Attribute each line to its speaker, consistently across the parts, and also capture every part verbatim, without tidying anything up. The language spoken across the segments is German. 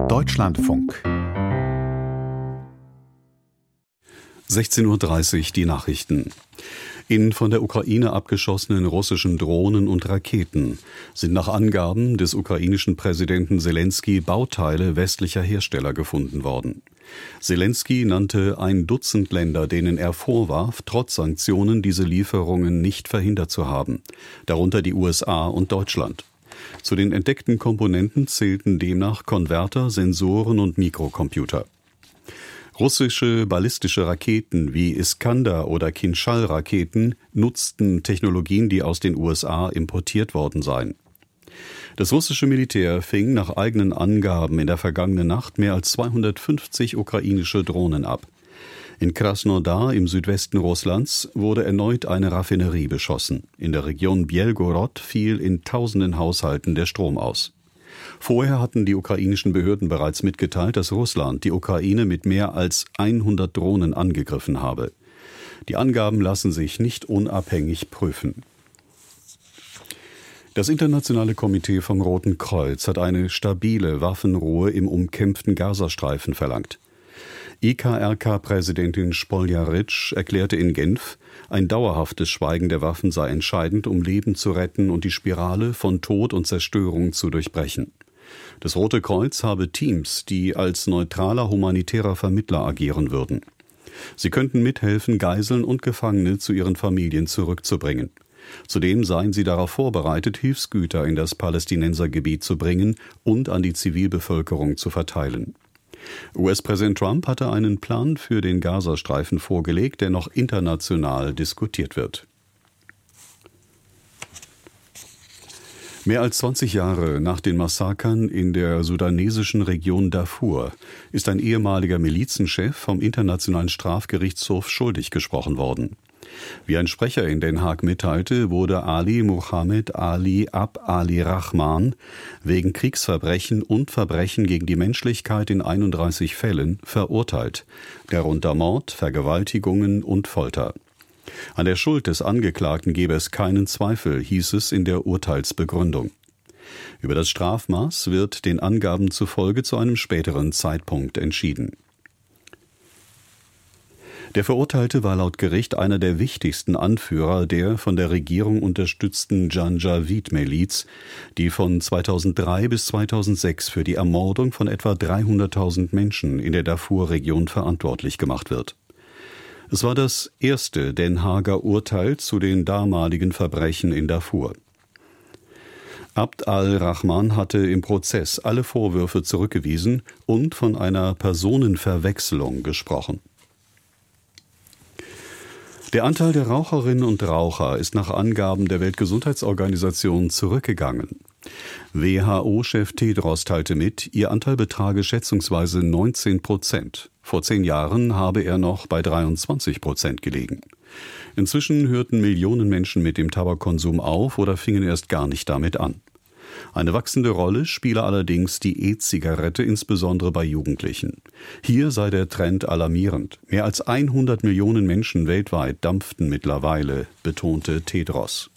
Speaker 1: Deutschlandfunk. sechzehn Uhr dreißig die Nachrichten. In von der Ukraine abgeschossenen russischen Drohnen und Raketen sind nach Angaben des ukrainischen Präsidenten Selenskyj Bauteile westlicher Hersteller gefunden worden. Selenskyj nannte ein Dutzend Länder, denen er vorwarf, trotz Sanktionen diese Lieferungen nicht verhindert zu haben, darunter die U S A und Deutschland. Zu den entdeckten Komponenten zählten demnach Konverter, Sensoren und Mikrocomputer. Russische ballistische Raketen wie Iskander- oder Kinschal-Raketen nutzten Technologien, die aus den U S A importiert worden seien. Das russische Militär fing nach eigenen Angaben in der vergangenen Nacht mehr als zweihundertfünfzig ukrainische Drohnen ab. In Krasnodar im Südwesten Russlands wurde erneut eine Raffinerie beschossen. In der Region Bjelgorod fiel in tausenden Haushalten der Strom aus. Vorher hatten die ukrainischen Behörden bereits mitgeteilt, dass Russland die Ukraine mit mehr als hundert Drohnen angegriffen habe. Die Angaben lassen sich nicht unabhängig prüfen. Das Internationale Komitee vom Roten Kreuz hat eine stabile Waffenruhe im umkämpften Gazastreifen verlangt. I K R K-Präsidentin Spoljaric erklärte in Genf, ein dauerhaftes Schweigen der Waffen sei entscheidend, um Leben zu retten und die Spirale von Tod und Zerstörung zu durchbrechen. Das Rote Kreuz habe Teams, die als neutraler humanitärer Vermittler agieren würden. Sie könnten mithelfen, Geiseln und Gefangene zu ihren Familien zurückzubringen. Zudem seien sie darauf vorbereitet, Hilfsgüter in das Palästinensergebiet zu bringen und an die Zivilbevölkerung zu verteilen. U S-Präsident Trump hatte einen Plan für den Gazastreifen vorgelegt, der noch international diskutiert wird. Mehr als zwanzig Jahre nach den Massakern in der sudanesischen Region Darfur ist ein ehemaliger Milizenchef vom Internationalen Strafgerichtshof schuldig gesprochen worden. Wie ein Sprecher in Den Haag mitteilte, wurde Ali Mohammed Ali Ab Ali Rahman wegen Kriegsverbrechen und Verbrechen gegen die Menschlichkeit in einunddreißig Fällen verurteilt, darunter Mord, Vergewaltigungen und Folter. An der Schuld des Angeklagten gebe es keinen Zweifel, hieß es in der Urteilsbegründung. Über das Strafmaß wird den Angaben zufolge zu einem späteren Zeitpunkt entschieden. Der Verurteilte war laut Gericht einer der wichtigsten Anführer der von der Regierung unterstützten Janjaweed-Miliz, die von zweitausenddrei bis zweitausendsechs für die Ermordung von etwa dreihunderttausend Menschen in der Darfur-Region verantwortlich gemacht wird. Es war das erste Den Haager Urteil zu den damaligen Verbrechen in Darfur. Abd al-Rahman hatte im Prozess alle Vorwürfe zurückgewiesen und von einer Personenverwechslung gesprochen. Der Anteil der Raucherinnen und Raucher ist nach Angaben der Weltgesundheitsorganisation zurückgegangen. W H O-Chef Tedros teilte mit, ihr Anteil betrage schätzungsweise neunzehn Prozent. Vor zehn Jahren habe er noch bei dreiundzwanzig Prozent gelegen. Inzwischen hörten Millionen Menschen mit dem Tabakkonsum auf oder fingen erst gar nicht damit an. Eine wachsende Rolle spiele allerdings die E-Zigarette, insbesondere bei Jugendlichen. Hier sei der Trend alarmierend. Mehr als hundert Millionen Menschen weltweit dampften mittlerweile, betonte Tedros.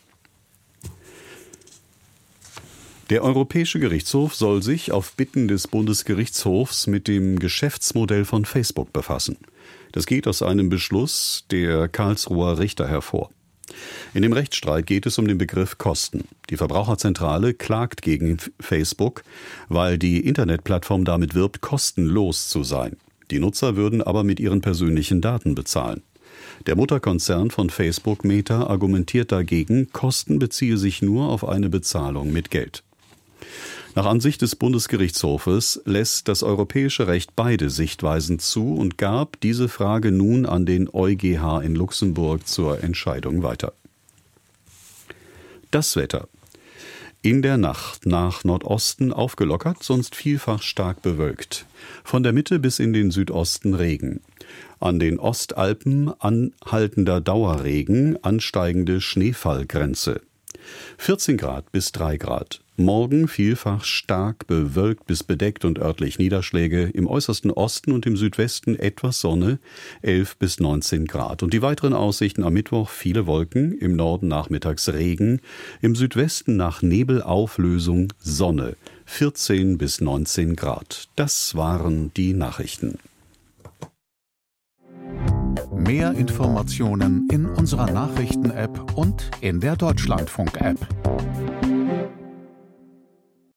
Speaker 1: Der Europäische Gerichtshof soll sich auf Bitten des Bundesgerichtshofs mit dem Geschäftsmodell von Facebook befassen. Das geht aus einem Beschluss der Karlsruher Richter hervor. In dem Rechtsstreit geht es um den Begriff Kosten. Die Verbraucherzentrale klagt gegen Facebook, weil die Internetplattform damit wirbt, kostenlos zu sein. Die Nutzer würden aber mit ihren persönlichen Daten bezahlen. Der Mutterkonzern von Facebook, Meta, argumentiert dagegen, Kosten beziehe sich nur auf eine Bezahlung mit Geld. Nach Ansicht des Bundesgerichtshofes lässt das europäische Recht beide Sichtweisen zu und gab diese Frage nun an den EuGH in Luxemburg zur Entscheidung weiter. Das Wetter. In der Nacht nach Nordosten aufgelockert, sonst vielfach stark bewölkt. Von der Mitte bis in den Südosten Regen. An den Ostalpen anhaltender Dauerregen, ansteigende Schneefallgrenze. vierzehn Grad bis drei Grad. Morgen vielfach stark bewölkt bis bedeckt und örtlich Niederschläge, im äußersten Osten und im Südwesten etwas Sonne, elf bis neunzehn Grad. Und die weiteren Aussichten am Mittwoch viele Wolken, im Norden nachmittags Regen, im Südwesten nach Nebelauflösung Sonne, vierzehn bis neunzehn Grad. Das waren die Nachrichten.
Speaker 2: Mehr Informationen in unserer Nachrichten-App und in der Deutschlandfunk-App.